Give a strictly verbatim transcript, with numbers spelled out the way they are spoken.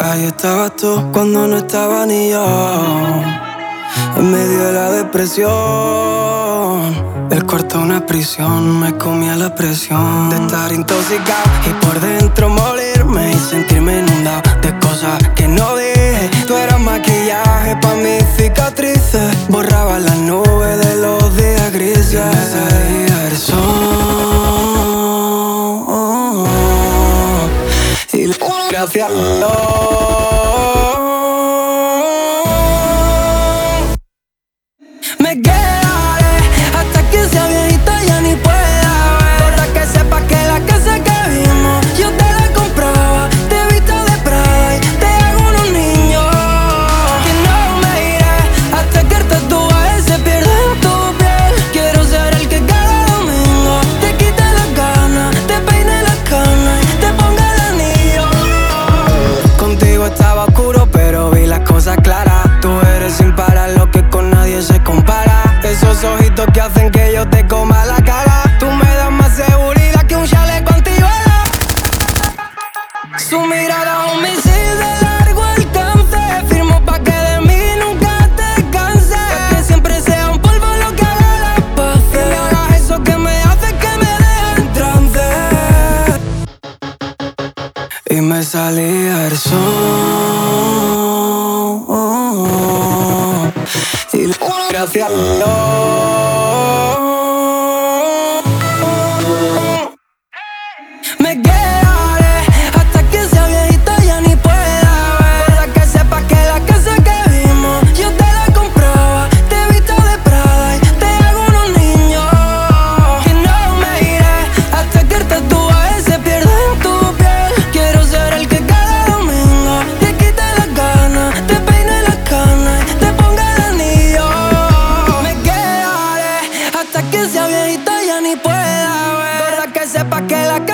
Ahí estabas tú cuando no estaba ni yo, en medio de la depresión. El cuarto una prisión, me comía la presión de estar intoxicado y por dentro morirme y sentirme inundado de cosas que no dije. Tú eras maquillaje pa' mis cicatrices, borraba las nubes de los días grises. Y me salía el sol y gracias a Dios me quedaré hasta que sea viejita, ya ni pueda ver. Para que sepa que la casa que vimos yo te la compraba, te visto de Prada y te hago unos niños. Que no me iré hasta que el tatuaje se pierda en tu piel. Quiero ser el que cada domingo te quite las ganas, te peine las canas y te ponga el anillo. Contigo estaba oscuro pero vi las cosas claras. Tú eres sin parar, lo que con nadie se compara. Esos ojitos que hacen que yo te coma la cara. Tú me das más seguridad que un chaleco antibala. Su mirada un misil de largo alcance, firmo pa' que de mí nunca te canses. Que siempre sea un polvo lo que haga las paces. Que me hagas eso que me hace que me deje en trance. Y me salía el sol y gracias a Dios me quedaré hasta que sea viejita, ya ni pueda ver. Para que sepa que la casa que vimos yo te la compraba, te visto de Prada y te hago unos niños. Que no me iré hasta que el tatuaje se pierda en tu piel. Quiero ser el que cada domingo te quite las ganas, te peine las canas y te ponga el anillo. Me quedaré hasta que sea viejita, ya ni pueda ver. Para que sepa que la